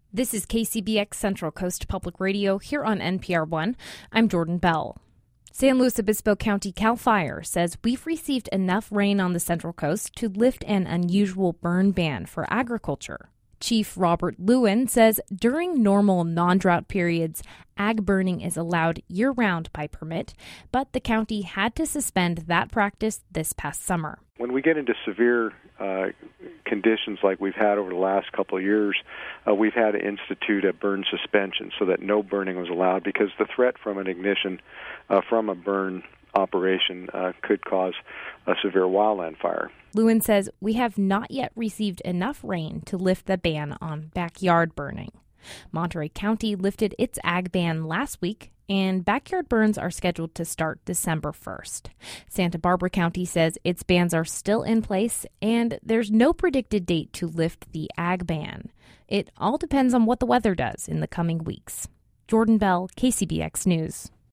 This is KCBX Central Coast Public Radio here on NPR One. I'm Jordan Bell. San Luis Obispo County CAL FIRE says we've received enough rain on the Central Coast to lift an unusual burn ban for agriculture. Chief Robert Lewin says during normal non-drought periods, ag burning is allowed year-round by permit, but the county had to suspend that practice this past summer. When we get into severe conditions like we've had over the last couple of years, we've had to institute a burn suspension so that no burning was allowed because the threat from an ignition from a burn operation could cause a severe wildland fire. Lewin says we have not yet received enough rain to lift the ban on backyard burning. Monterey County lifted its ag ban last week, and backyard burns are scheduled to start December 1st. Santa Barbara County says its bans are still in place, and there's no predicted date to lift the ag ban. It all depends on what the weather does in the coming weeks. Jordan Bell, KCBX News.